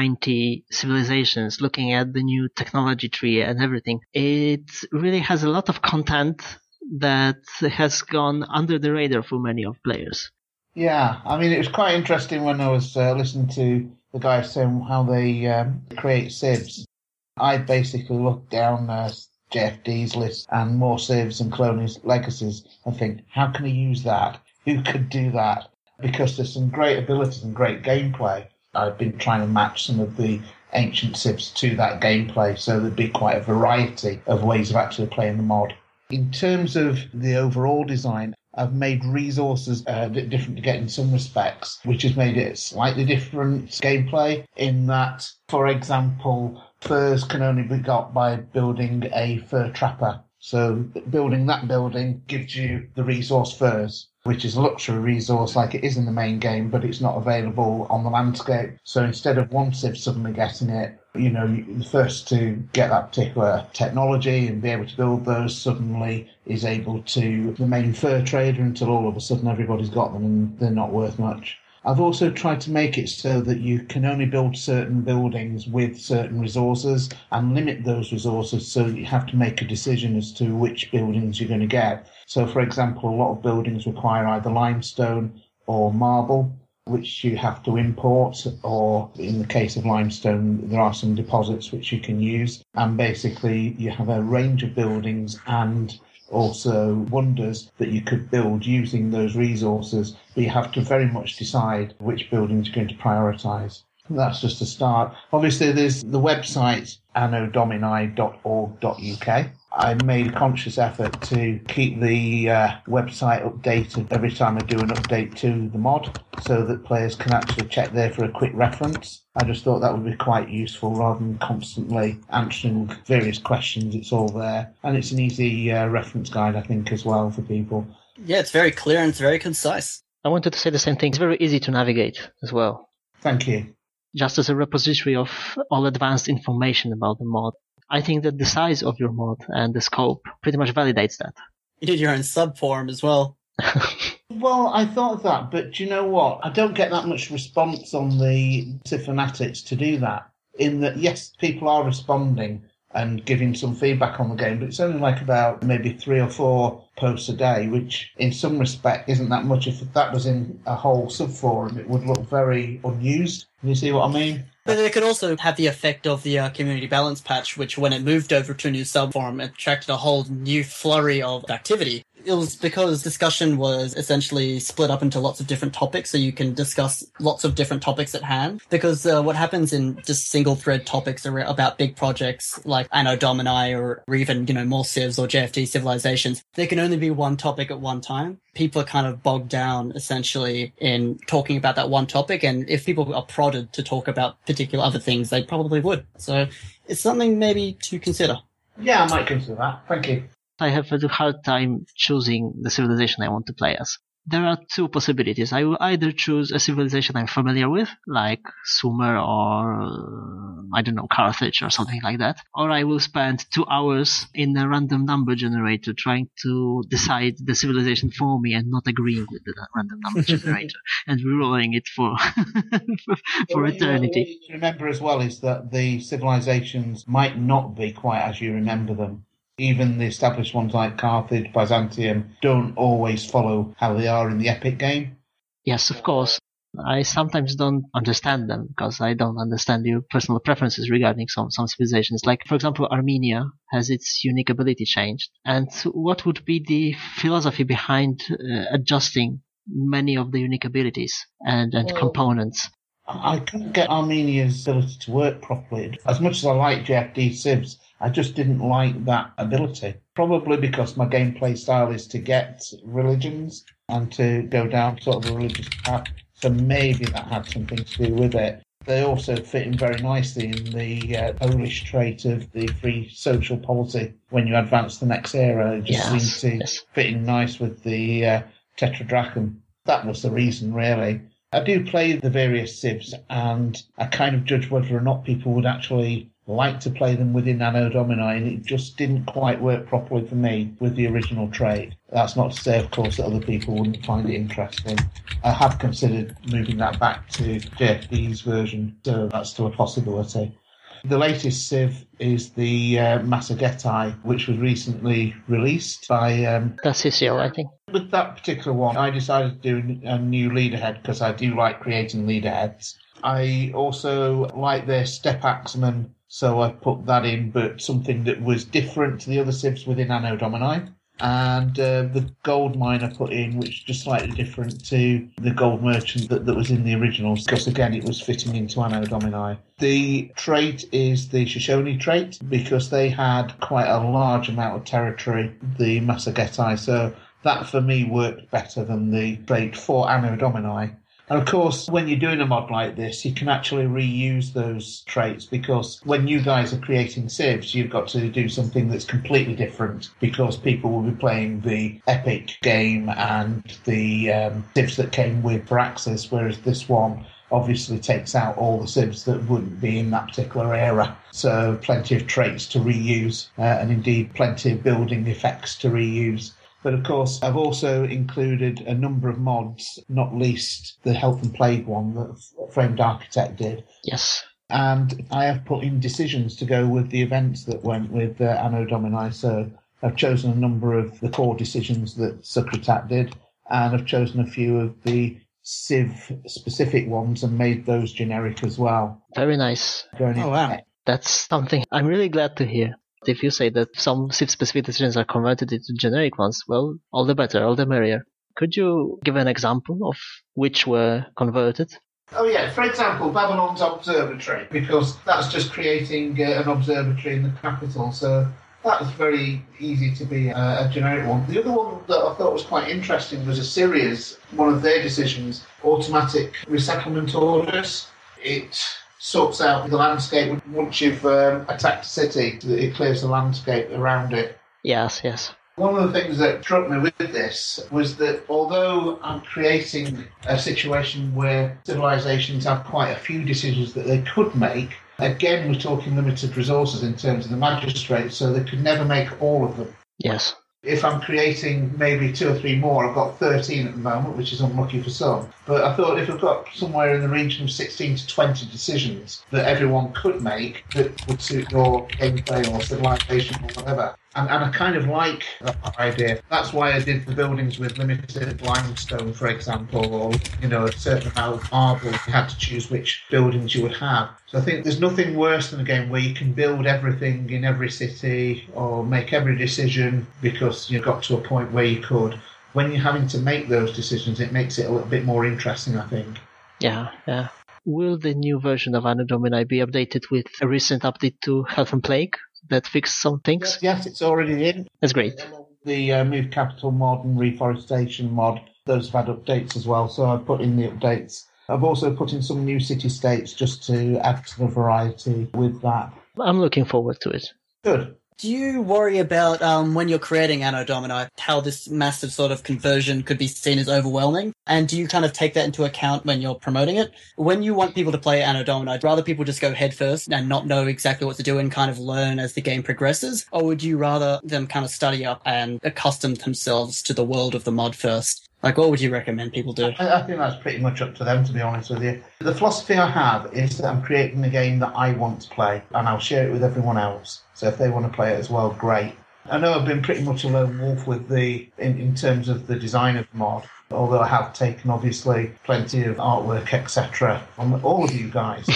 90 civilizations, looking at the new technology tree and everything. It really has a lot of content that has gone under the radar for many of players. Yeah, I mean, it was quite interesting when I was listening to the guys saying how they create civs. I basically look down JFD's list and more civs and Colonies Legacies and think, how can I use that? Who could do that? Because there's some great abilities and great gameplay. I've been trying to match some of the ancient civs to that gameplay, so there'd be quite a variety of ways of actually playing the mod. In terms of the overall design, I've made resources different to get in some respects, which has made it slightly different gameplay in that, for example, furs can only be got by building a fur trapper. So building that building gives you the resource furs, which is a luxury resource like it is in the main game, but it's not available on the landscape. So instead of one civ suddenly getting it, you know, the first to get that particular technology and be able to build those suddenly is able to the main fur trader until all of a sudden everybody's got them and they're not worth much. I've also tried to make it so that you can only build certain buildings with certain resources and limit those resources so that you have to make a decision as to which buildings you're going to get. So, for example, a lot of buildings require either limestone or marble, which you have to import, or in the case of limestone, there are some deposits which you can use. And basically, you have a range of buildings and also wonders that you could build using those resources, but you have to very much decide which buildings you're going to prioritise. That's just a start. Obviously, there's the website annodomini.org.uk. I made a conscious effort to keep the website updated every time I do an update to the mod so that players can actually check there for a quick reference. I just thought that would be quite useful rather than constantly answering various questions. It's all there. And it's an easy reference guide, I think, as well for people. Yeah, it's very clear and it's very concise. I wanted to say the same thing. It's very easy to navigate as well. Thank you. Just as a repository of all advanced information about the mod. I think that the size of your mod and the scope pretty much validates that. You did your own sub-forum as well. Well, I thought of that, but do you know what? I don't get that much response on the Civ Fanatics to do that. In that, yes, people are responding and giving some feedback on the game, but it's only like about maybe 3 or 4 posts a day, which in some respect isn't that much. If that was in a whole sub-forum, it would look very unused. You see what I mean? But it could also have the effect of the community balance patch, which when it moved over to a new sub-forum, it attracted a whole new flurry of activity. It was because discussion was essentially split up into lots of different topics, so you can discuss lots of different topics at hand. Because what happens in just single-thread topics about big projects like Anno Domini or even, more civs or JFD civilizations, there can only be one topic at one time. People are kind of bogged down, essentially, in talking about that one topic, and if people are prodded to talk about particular other things, they probably would. So it's something maybe to consider. Yeah, I might consider that. Thank you. I have a hard time choosing the civilization I want to play as. There are 2 possibilities. I will either choose a civilization I'm familiar with, like Sumer or, Carthage or something like that. Or I will spend 2 hours in a random number generator trying to decide the civilization for me and not agreeing with the random number generator and rerolling it for eternity. What you remember as well is that the civilizations might not be quite as you remember them. Even the established ones like Carthage, Byzantium, don't always follow how they are in the Epic game. Yes, of course. I sometimes don't understand them because I don't understand your personal preferences regarding some civilizations. Like, for example, Armenia has its unique ability changed. And what would be the philosophy behind adjusting many of the unique abilities and components? I couldn't get Armenia's ability to work properly. As much as I like JFD civs, I just didn't like that ability. Probably because my gameplay style is to get religions and to go down sort of a religious path. So maybe that had something to do with it. They also fit in very nicely in the Polish trait of the free social policy. When you advance to the next era, it just seemed to fit in nice with the Tetradrachm. That was the reason, really. I do play the various civs, and I kind of judge whether or not people would actually like to play them within Anno Domini, and it just didn't quite work properly for me with the original trade. That's not to say, of course, that other people wouldn't find it interesting. I have considered moving that back to JFD's version, so that's still a possibility. The latest civ is the Massagetai, which was recently released by... Tassisio, I think. With that particular one, I decided to do a new leaderhead because I do like creating leaderheads. I also like their step axeman, so I put that in, but something that was different to the other civs within Anno Domini. And the gold mine I put in, which is just slightly different to the gold merchant that was in the originals, because again it was fitting into Anno Domini. The trait is the Shoshone trait, because they had quite a large amount of territory, the Massagetai, so that for me worked better than the trait for Anno Domini. And of course, when you're doing a mod like this, you can actually reuse those traits, because when you guys are creating civs, you've got to do something that's completely different, because people will be playing the Epic game and the civs that came with Firaxis, whereas this one obviously takes out all the civs that wouldn't be in that particular era. So plenty of traits to reuse, and indeed plenty of building effects to reuse. But of course, I've also included a number of mods, not least the Health and Plague one that Framed Architect did. Yes. And I have put in decisions to go with the events that went with Anno Domini. So I've chosen a number of the core decisions that Sucretat did, and I've chosen a few of the Civ-specific ones and made those generic as well. Very nice. Oh, wow. That's something I'm really glad to hear. If you say that some Civ-specific decisions are converted into generic ones, well, all the better, all the merrier. Could you give an example of which were converted? Oh yeah, for example, Babylon's observatory, because that's just creating an observatory in the capital, so that's very easy to be a generic one. The other one that I thought was quite interesting was Assyria's, one of their decisions, automatic resettlement orders. It sorts out the landscape once you've attacked a city, so that it clears the landscape around it. Yes, yes. One of the things that struck me with this was that although I'm creating a situation where civilizations have quite a few decisions that they could make, again we're talking limited resources in terms of the magistrates, so they could never make all of them. Yes. If I'm creating maybe 2 or 3 more, I've got 13 at the moment, which is unlucky for some. But I thought if I've got somewhere in the region of 16 to 20 decisions that everyone could make that would suit your gameplay or civilization or whatever. And I kind of like that idea. That's why I did the buildings with limited limestone, for example, or, a certain amount of marble. You had to choose which buildings you would have. So I think there's nothing worse than a game where you can build everything in every city or make every decision because you got to a point where you could. When you're having to make those decisions, it makes it a little bit more interesting, I think. Yeah. Will the new version of Anno Domini be updated with a recent update to Health and Plague that fixed some things? Yes, it's already in. That's great. The Move Capital mod and Reforestation mod, those have had updates as well, so I've put in the updates. I've also put in some new city-states just to add to the variety with that. I'm looking forward to it. Good. Do you worry about, when you're creating Anno Domini, how this massive sort of conversion could be seen as overwhelming? And do you kind of take that into account when you're promoting it? When you want people to play Anno Domini, I'd rather people just go headfirst and not know exactly what to do and kind of learn as the game progresses? Or would you rather them kind of study up and accustom themselves to the world of the mod first? Like, what would you recommend people do? I think that's pretty much up to them, to be honest with you. The philosophy I have is that I'm creating a game that I want to play, and I'll share it with everyone else. So if they want to play it as well, great. I know I've been pretty much a lone wolf with in terms of the design of the mod, although I have taken, obviously, plenty of artwork, etc., from all of you guys,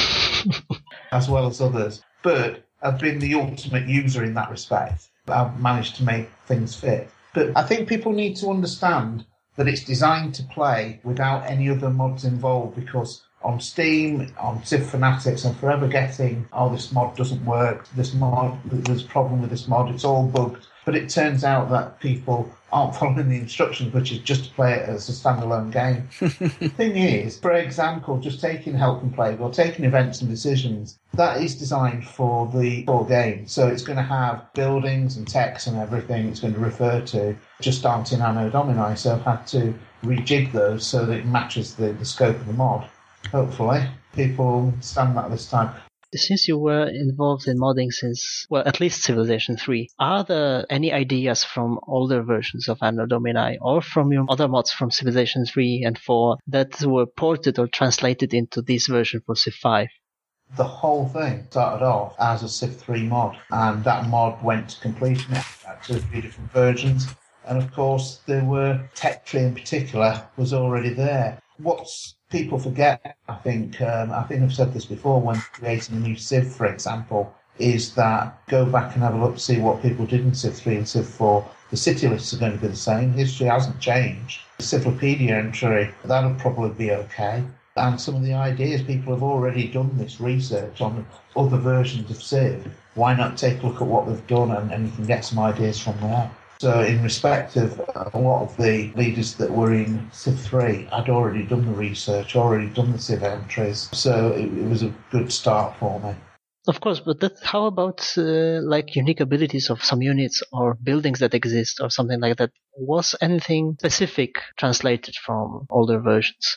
as well as others. But I've been the ultimate user in that respect. I've managed to make things fit. But I think people need to understand that it's designed to play without any other mods involved, because on Steam, on Civ Fanatics, and forever getting, this mod doesn't work, there's a problem with this mod, it's all bugged. But it turns out that people aren't following the instructions, which is just to play it as a standalone game. The thing is, for example, just taking Help and Plague or taking Events and Decisions, that is designed for the core game. So it's going to have buildings and text and everything it's going to refer to, just aren't in Anno Domini. So I've had to rejig those so that it matches the scope of the mod. Hopefully, people understand that this time. Since you were involved in modding since, well, at least Civilization 3, are there any ideas from older versions of Anno Domini or from your other mods from Civilization 3 and 4 that were ported or translated into this version for Civ 5? The whole thing started off as a Civ 3 mod, and that mod went to completion. It had 2 or 3 different versions, and of course there were Tech Tree in particular was already there. What's people forget, I think I've said this before, when creating a new Civ, for example, is that go back and have a look to see what people did in Civ 3 and Civ 4. The city lists are going to be the same. History hasn't changed. The Civilopedia entry, that'll probably be okay. And some of the ideas, people have already done this research on other versions of Civ. Why not take a look at what they've done and you can get some ideas from there? So in respect of a lot of the leaders that were in Civ 3, I'd already done the research, already done the Civ entries, so it was a good start for me. Of course, but how about like unique abilities of some units or buildings that exist or something like that? Was anything specific translated from older versions?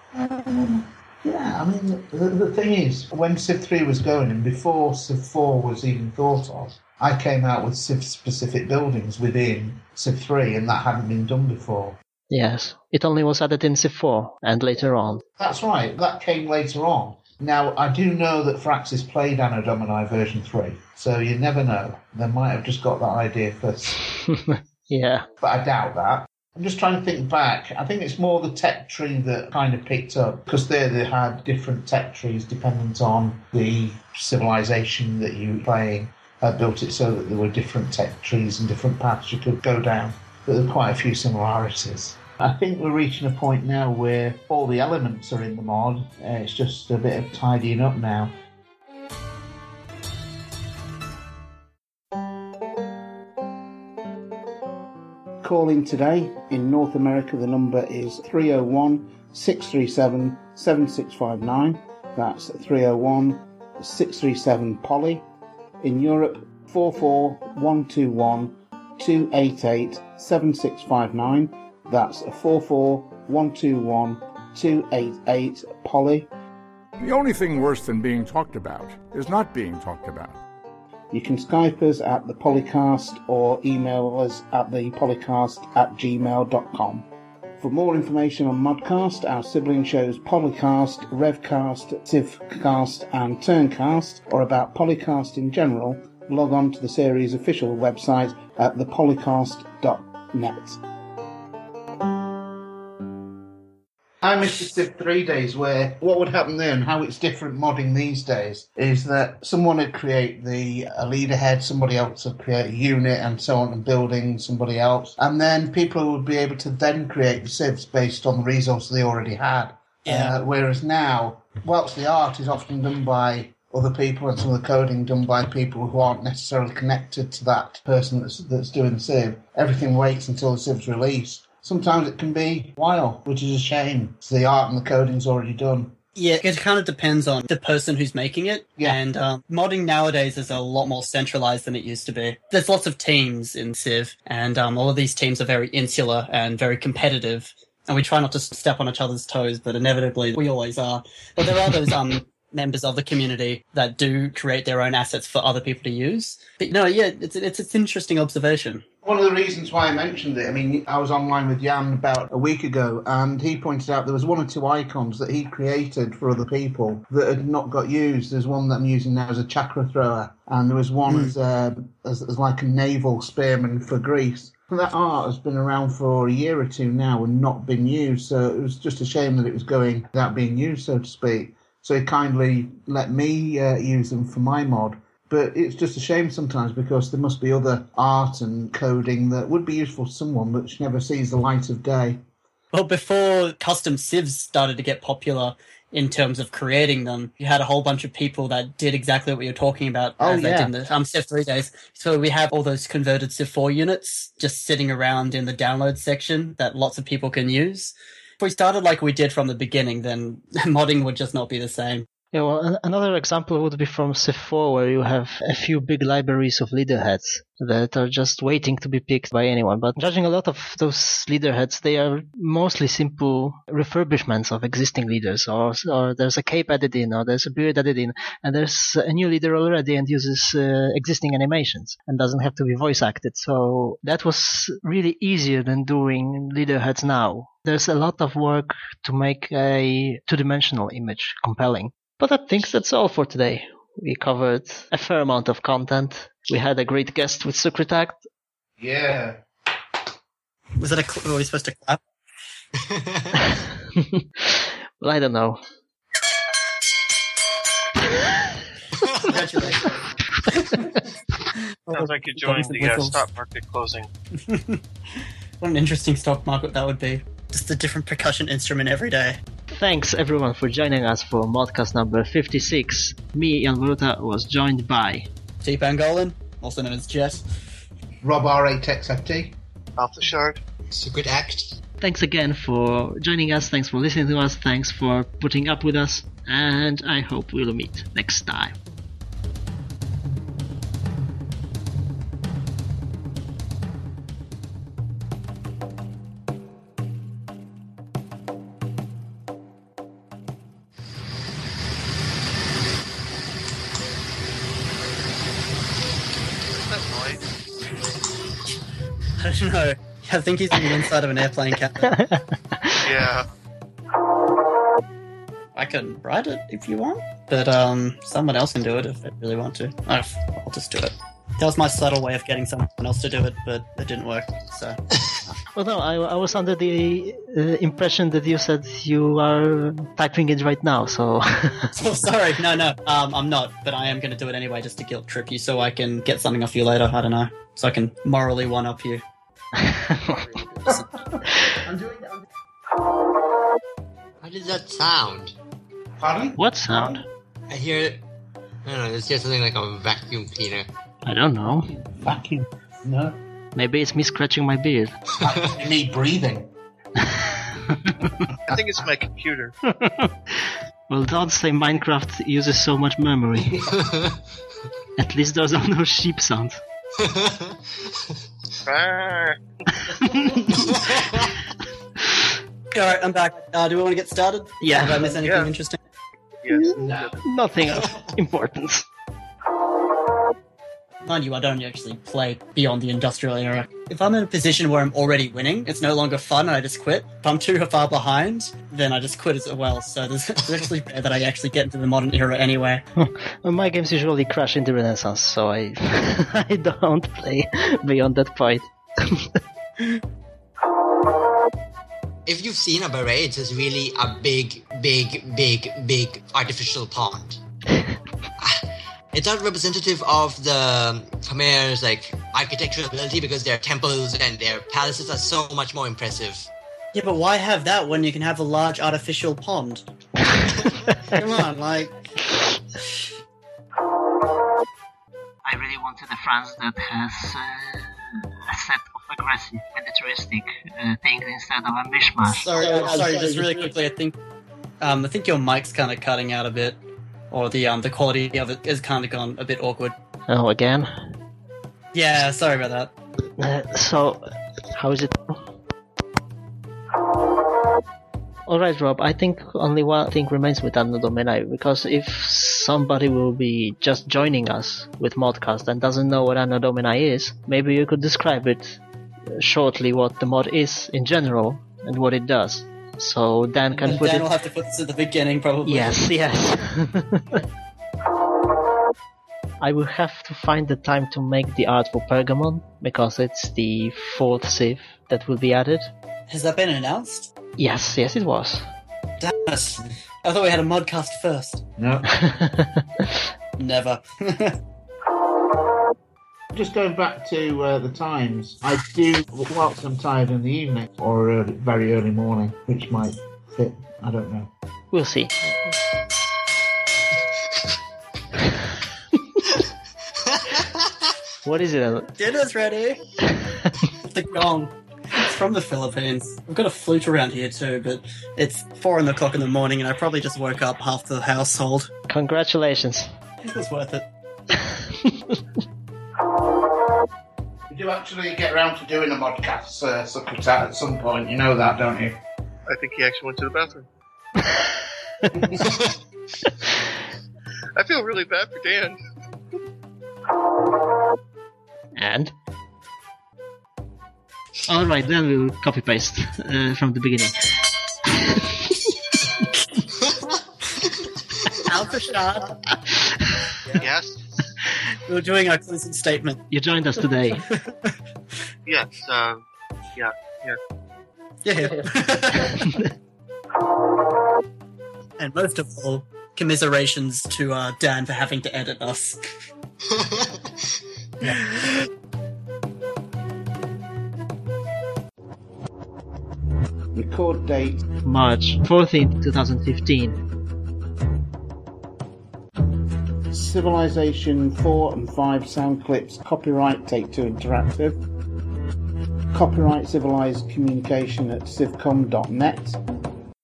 Yeah, I mean, the thing is, when Civ 3 was going and before Civ 4 was even thought of, I came out with Civ-specific buildings within Civ 3, and that hadn't been done before. Yes, it only was added in Civ 4 and later on. That's right, that came later on. Now, I do know that Firaxis played Anno Domini version 3, so you never know. They might have just got that idea first. Yeah. But I doubt that. I'm just trying to think back. I think it's more the tech tree that kind of picked up, because they had different tech trees dependent on the civilization that you were playing. Built it so that there were different tech trees and different paths you could go down. But there are quite a few similarities. I think we're reaching a point now where all the elements are in the mod. It's just a bit of tidying up now. Calling today. In North America, the number is 301-637-7659. That's 301-637-POLY. In Europe, 44121-288-7659. That's 44121-288 Polly. The only thing worse than being talked about is not being talked about. You can Skype us at the Polycast or email us at thepolycast@gmail.com. For more information on Modcast, our sibling shows Polycast, Revcast, Civcast and Turncast, or about Polycast in general, log on to the series' official website at thepolycast.net. I miss the Civ 3 days where what would happen then, how it's different modding these days, is that someone would create a leader head, somebody else would create a unit and so on, and building somebody else. And then people would be able to then create the Civs based on the resources they already had. Yeah. Whereas now, whilst the art is often done by other people and some of the coding done by people who aren't necessarily connected to that person that's doing the Civ, everything waits until the Civ's released. Sometimes it can be a while, which is a shame. So the art and the coding's already done. Yeah, it kind of depends on the person who's making it. Yeah. And modding nowadays is a lot more centralized than it used to be. There's lots of teams in Civ, and all of these teams are very insular and very competitive. And we try not to step on each other's toes, but inevitably we always are. But there are those members of the community that do create their own assets for other people to use. But no, yeah, it's an interesting observation. One of the reasons why I mentioned it, I mean, I was online with Jan about a week ago, and he pointed out there was 1 or 2 icons that he'd created for other people that had not got used. There's one that I'm using now as a chakra thrower, and there was one as like a naval spearman for Greece. And that art has been around for a year or 2 now and not been used, so it was just a shame that it was going without being used, so to speak. So he kindly let me use them for my mod. But it's just a shame sometimes because there must be other art and coding that would be useful to someone which never sees the light of day. Well, before custom civs started to get popular in terms of creating them. You had a whole bunch of people that did exactly what you're talking about as they did in the Civ 3 days. So we have all those converted Civ 4 units just sitting around in the download section that lots of people can use. If we started like we did from the beginning, then modding would just not be the same. Yeah, well, another example would be from Civ 4, where you have a few big libraries of leader heads that are just waiting to be picked by anyone. But judging a lot of those leader heads, they are mostly simple refurbishments of existing leaders, or there's a cape added in, or there's a beard added in, and there's a new leader already and uses existing animations and doesn't have to be voice acted. So that was really easier than doing leader heads now. There's a lot of work to make a two-dimensional image compelling. But I think that's all for today. We covered a fair amount of content. We had a great guest with Sucritact. Yeah. Was that were we supposed to clap? Well, I don't know. Congratulations. Sounds like you joined the stock market closing. What an interesting stock market that would be. Just a different percussion instrument every day. Thanks everyone for joining us for Modcast number 56. Me, Jan Voruta, was joined by T. Pangolin, also known as Jess. Rob R8XFT. Alpha Shard. It's a good act. Thanks again for joining us, thanks for listening to us, thanks for putting up with us, and I hope we'll meet next time. I don't know. I think he's on the inside of an airplane cabin. Yeah. I can write it if you want, but someone else can do it if they really want to. I'll just do it. That was my subtle way of getting someone else to do it, but it didn't work, so... Well, no, I was under the impression that you said you are typing it right now, so... Oh, sorry, no, I'm not, but I am going to do it anyway just to guilt trip you so I can get something off you later, I don't know, so I can morally one-up you. I'm doing that. How did that sound? Pardon? What sound? I hear... I don't know, there's just something like a vacuum cleaner. I don't know. Vacuum. No. Maybe it's me scratching my beard. Me breathing. I think it's my computer. Well, don't say Minecraft uses so much memory. At least there's no sheep sound. Alright, I'm back. Do we want to get started? Yeah. Did I miss anything interesting? Yes. No. Nothing of importance. Mind you, I don't actually play beyond the industrial era. If I'm in a position where I'm already winning, it's no longer fun and I just quit. If I'm too far behind, then I just quit as well. So it's actually rare that I actually get into the modern era anyway. Well, my games usually crash into Renaissance, so I I don't play beyond that point. If you've seen a beret, it's just really a big artificial pond. It's not representative of the Khmer's architectural ability because their temples and their palaces are so much more impressive. Yeah, but why have that when you can have a large artificial pond? Come on, I really wanted a France that has a set of aggressive militaristic things instead of a mishmash. Sorry, just really quickly, I think your mic's kind of cutting out a bit. Or the quality of it has kind of gone a bit awkward. Oh, again? Yeah, sorry about that. So, how is it? Alright, Rob, I think only one thing remains with Anno Domini, because if somebody will be just joining us with Modcast and doesn't know what Anno Domini is, maybe you could describe it shortly what the mod is in general and what it does. So Dan can put Dan it... will have to put this at the beginning, probably. Yes. I will have to find the time to make the art for Pergamon, because it's the 4th Civ that will be added. Has that been announced? Yes, it was. Damn it. I thought we had a modcast first. No. Never. Just going back to the times, I do whilst I'm tired in the evening or very early morning, which might fit. I don't know. We'll see. What is it? Dinner's ready. The gong. It's from the Philippines. We've got a flute around here too, but it's 4 o'clock in the morning and I probably just woke up half the household. Congratulations. It was worth it. You do actually get around to doing a modcast, Suckertat, at some point. You know that, don't you? I think he actually went to the bathroom. I feel really bad for Dan. And? Alright, then we'll copy-paste from the beginning. Alpha shot. Yes? We were doing our closing statement. You joined us today. Yes, yeah. Yeah. And most of all, commiserations to Dan for having to edit us. Record date March 14th, 2015. Civilization 4 and 5 sound clips. Copyright Take-Two Interactive. Copyright Civilized Communication at civcom.net.